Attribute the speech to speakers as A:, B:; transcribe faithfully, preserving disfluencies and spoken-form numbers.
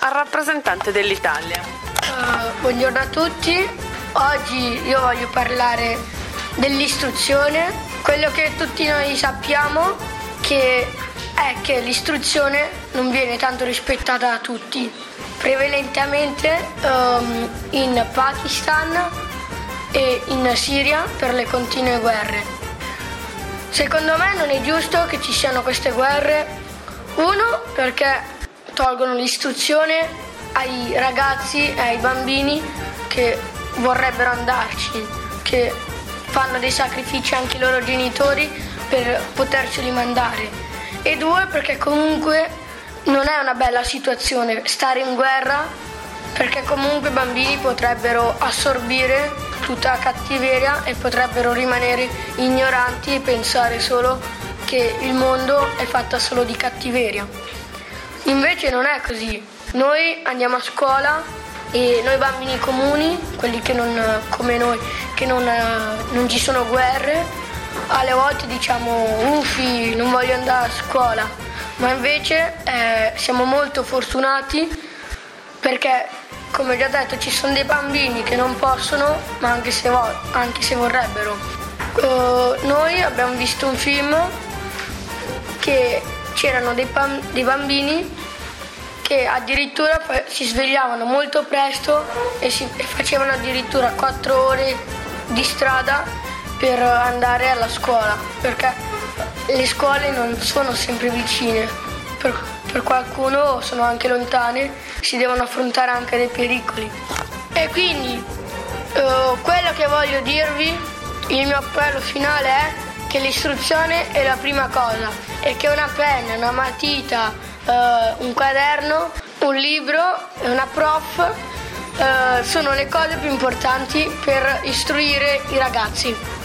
A: al rappresentante dell'Italia.
B: Uh, buongiorno a tutti, oggi io voglio parlare dell'istruzione. Quello che tutti noi sappiamo che è che l'istruzione non viene tanto rispettata da tutti, prevalentemente um, in Pakistan e in Siria per le continue guerre. Secondo me non è giusto che ci siano queste guerre, uno perché tolgono l'istruzione ai ragazzi e ai bambini che vorrebbero andarci, che fanno dei sacrifici anche i loro genitori per poterceli mandare. E due, perché comunque non è una bella situazione stare in guerra, perché comunque i bambini potrebbero assorbire tutta la cattiveria e potrebbero rimanere ignoranti e pensare solo che il mondo è fatto solo di cattiveria. Invece non è così. Noi andiamo a scuola e noi bambini comuni, quelli che non, come noi, che non, non ci sono guerre, alle volte diciamo uffi, non voglio andare a scuola, ma invece eh, siamo molto fortunati perché, come già detto, ci sono dei bambini che non possono, ma anche se, vo- anche se vorrebbero. Uh, noi abbiamo visto un film che c'erano dei, pam- dei bambini che addirittura si svegliavano molto presto e, si, e facevano addirittura quattro ore di strada per andare alla scuola, perché le scuole non sono sempre vicine, per, per qualcuno sono anche lontane, si devono affrontare anche dei pericoli. E quindi uh, quello che voglio dirvi, il mio appello finale è che l'istruzione è la prima cosa e che una penna, una matita, uh, un quaderno, un libro e una prof uh, sono le cose più importanti per istruire i ragazzi.